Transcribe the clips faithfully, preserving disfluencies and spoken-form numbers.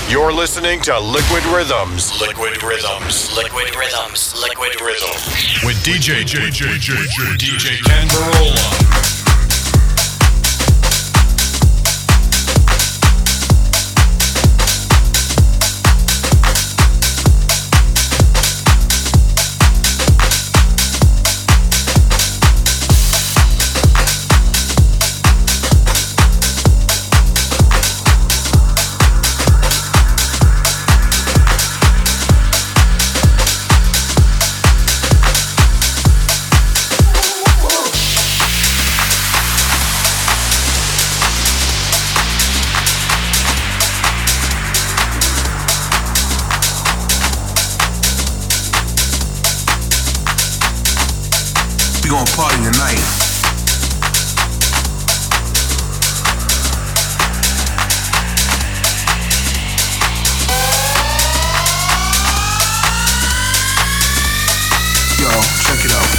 You're listening to Liquid Rhythms. Liquid Rhythms. Liquid Rhythms. Liquid Rhythms. With D J J J J J D J Ken Barola. We gonna party tonight. Yo, check it out.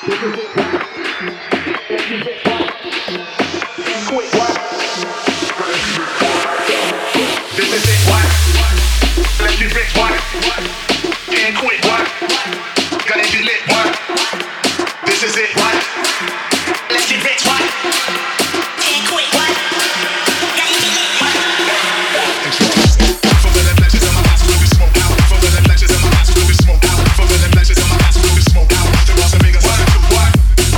Smoke out, for the flashes in my eyes, with the smoke out. There are some niggas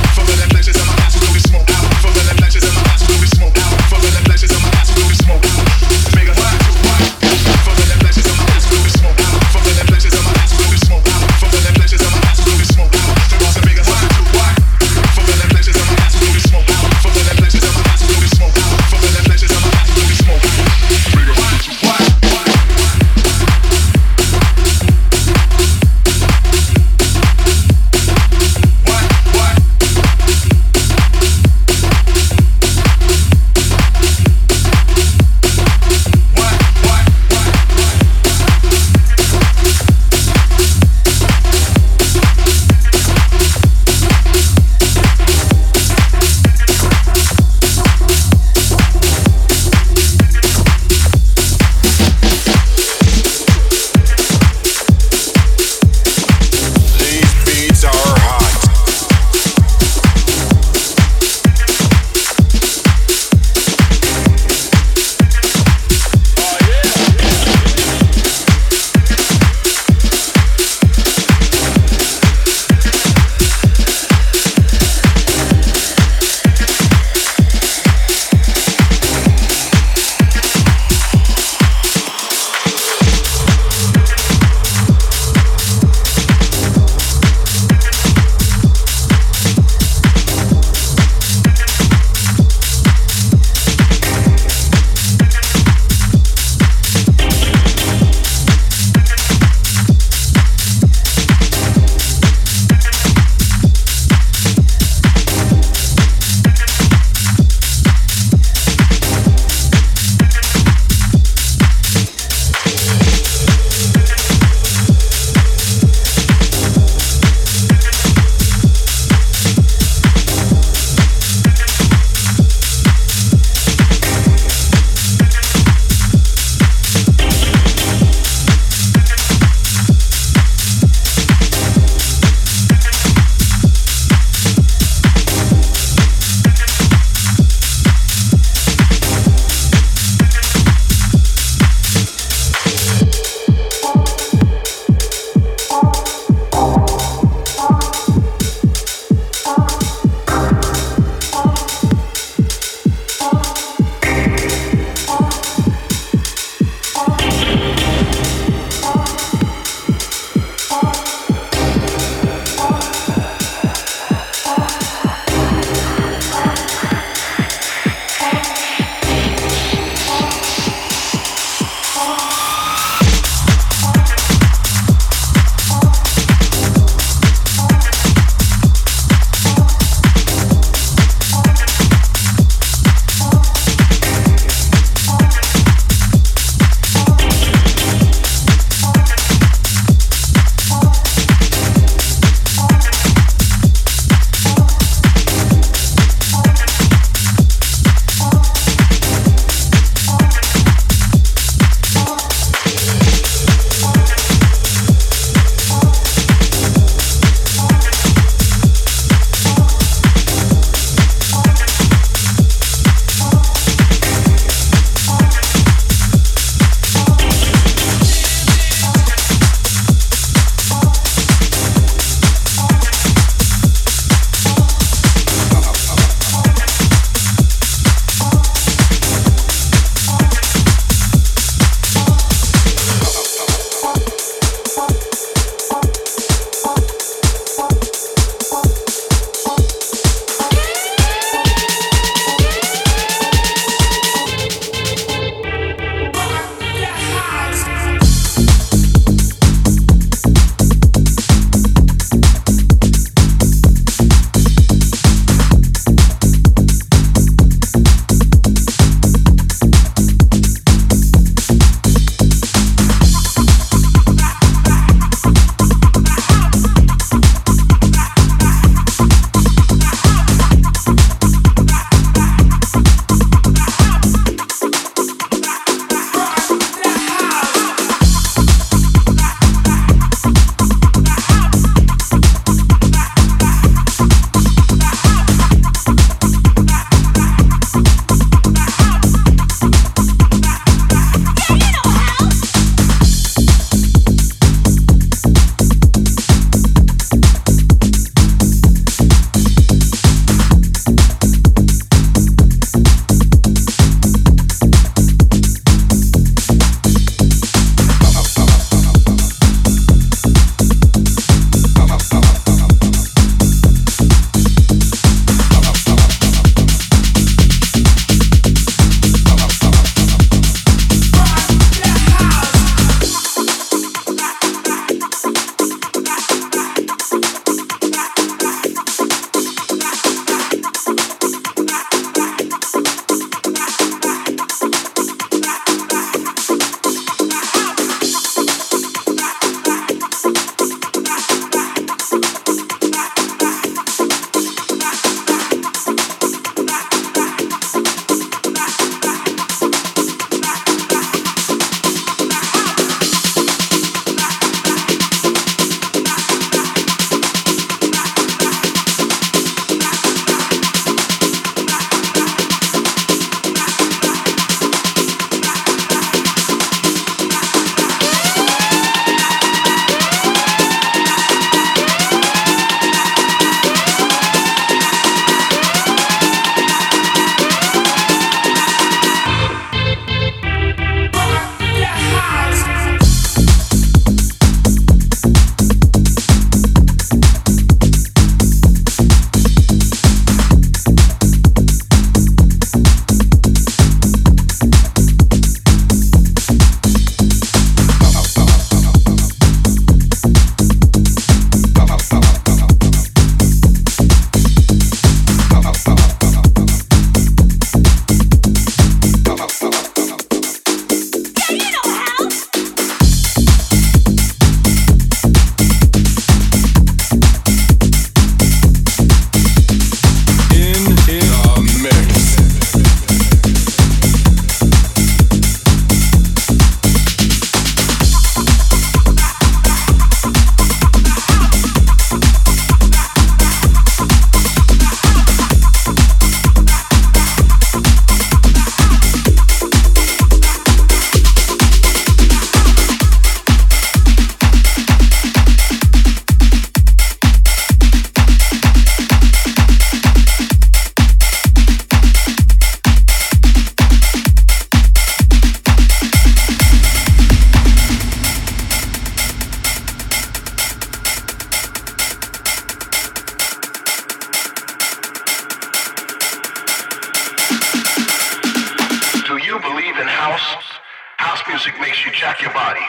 music makes you jack your body.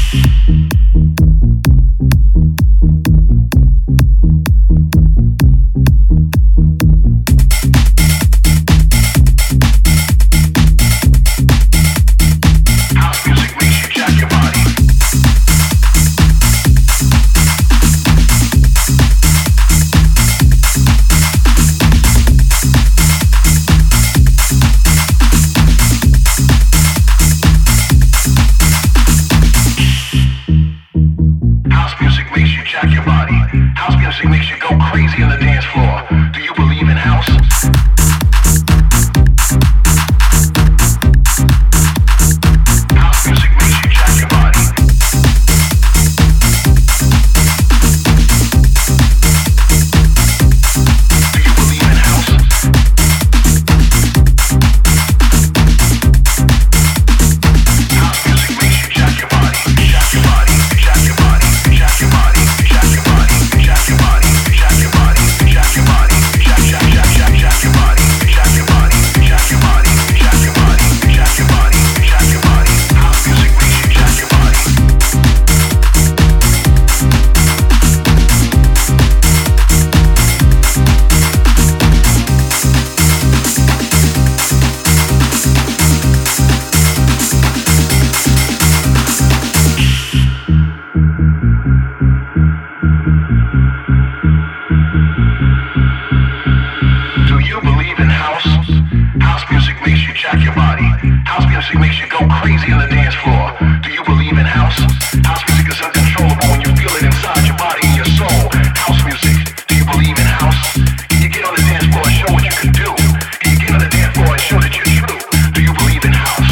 Makes you go crazy on the dance floor. Do you believe in house? House music makes you jack your body. Do you believe in house? House music makes you jack your body, jack your body, jack your body, jack your body, jack your body, jack your body, jack your body, jack your body, jack jack jack jack jack your body, jack your body, jack your body, jack your body, jack your body, jack your body. House music makes you jack your body. Do you believe in house? House music makes you jack your body. House music makes you go crazy on the dance floor. Do you believe in house? House music is uncontrollable when you feel it inside your body and your soul. House music, do you believe in house? Can you get on the dance floor and show what you can do? Can you get on the dance floor and show that you're true? Do you believe in house?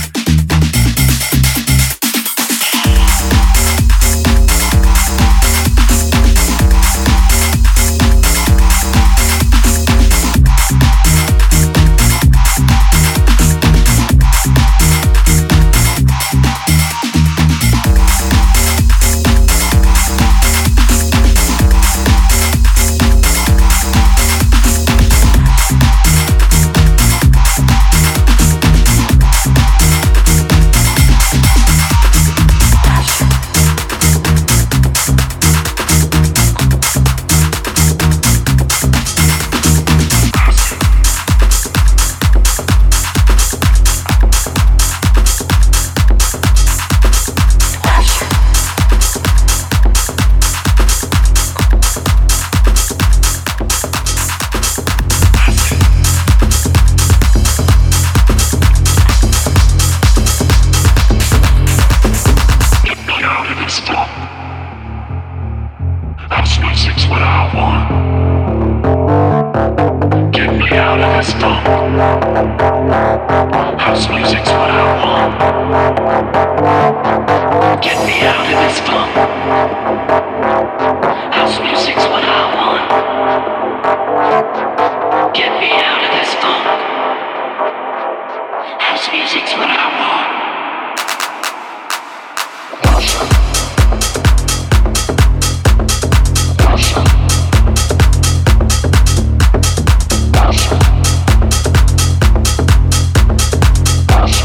House music's what I want. Get me out of this funk. House music's what I want. Get me out of this funk. House music's what I want. Get me out of this funk. House music's what I want. Awesome.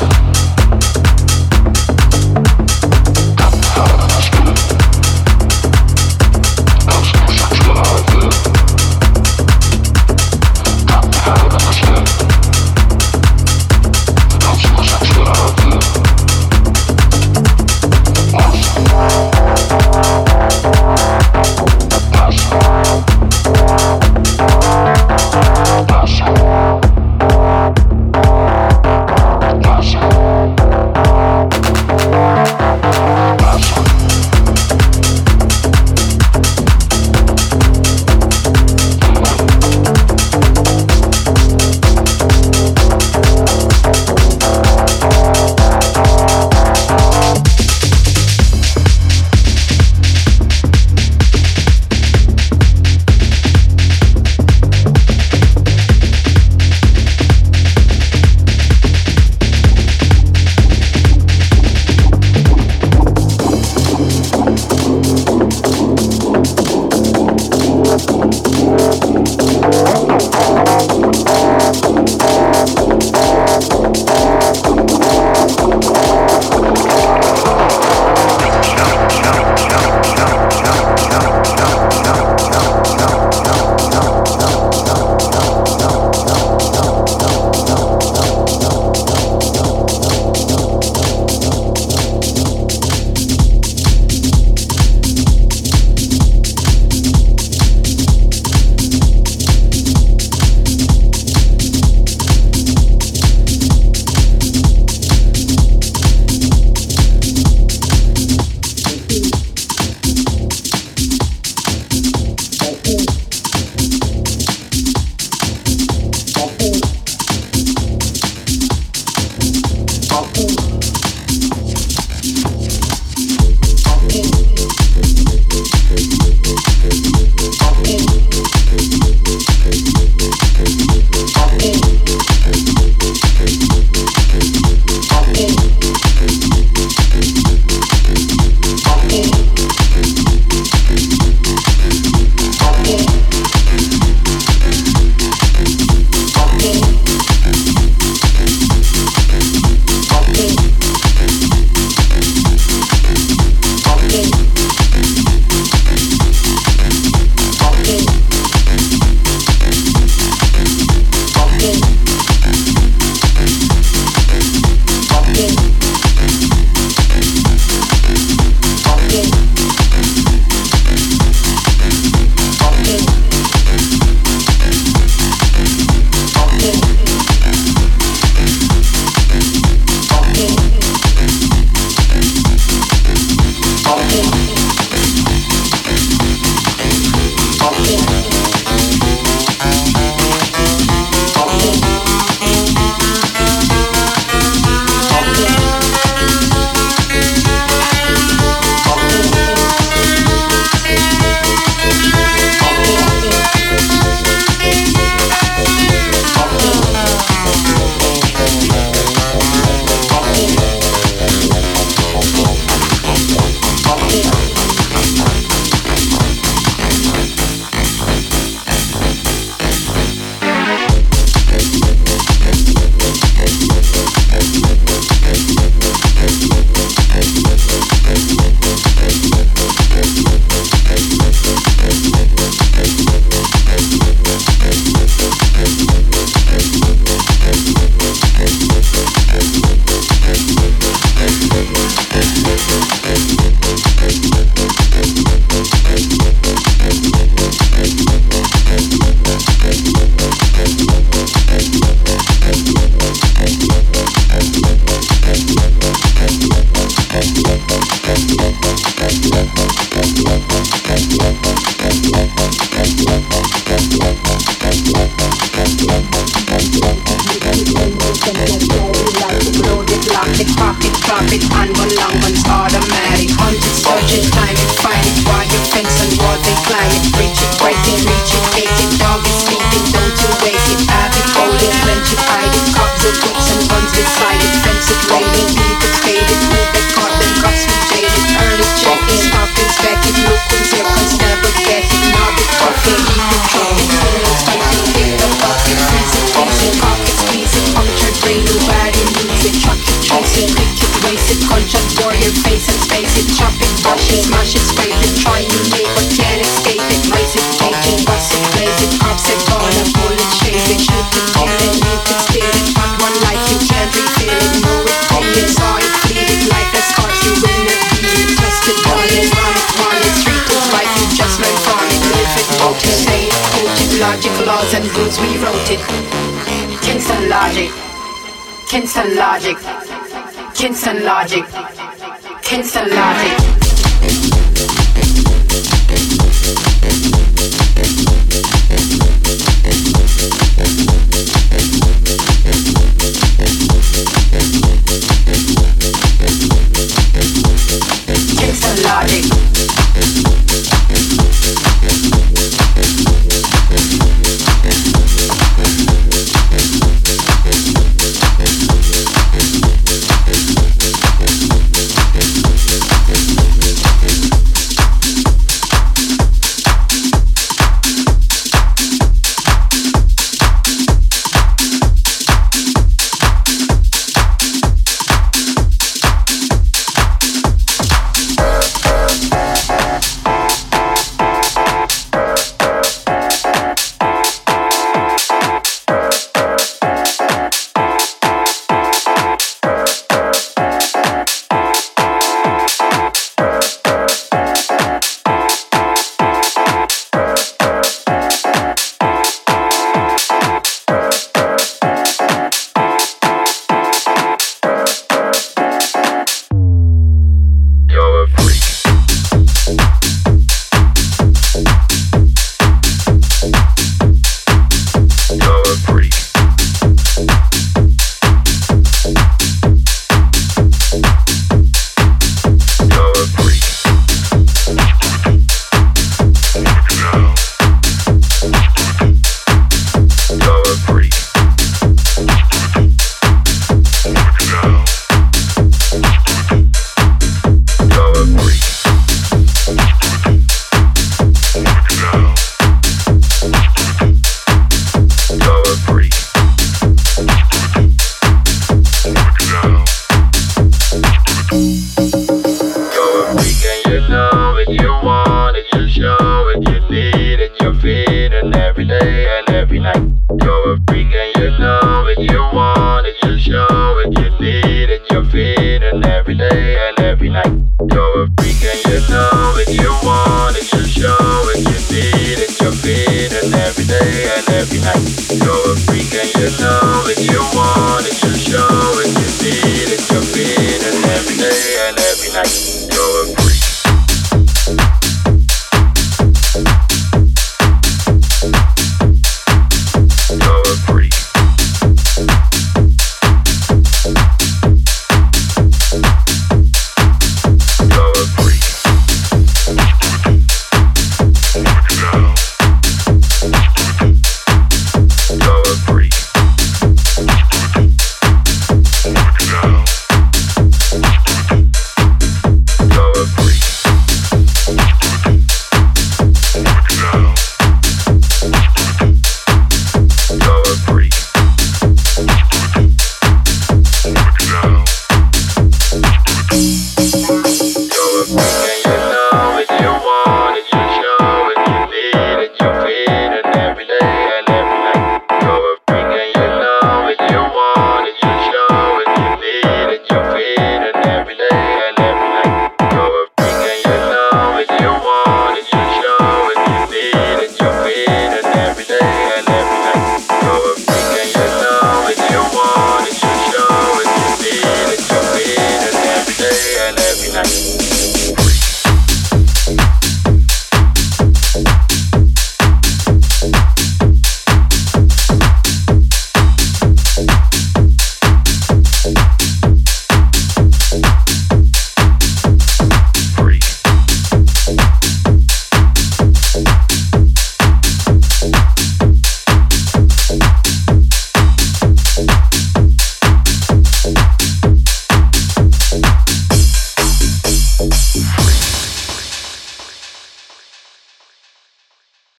for your face and space it. Chop it, brush it, smash it, scrape it. Try you make but can't escape it. Race it, take it, bust it, blaze it. Crops it, on a bullet, shape it. Shoot it, kill it, leave it, steal it. Hot one like you can't refill it. Move it, hold it, saw it, bleed it. Like a spark you will not beat it. Twist it, run it, run it, run it. Street is right, you just learn from it. Live it, quote it, say it, quote it. Logic, laws and rules, we wrote it. Kingston Logic, Kingston Logic, Kingston Logic, Kingston Logic. Kingston Logic. Every night, you're a freak and you know it. You want it, you show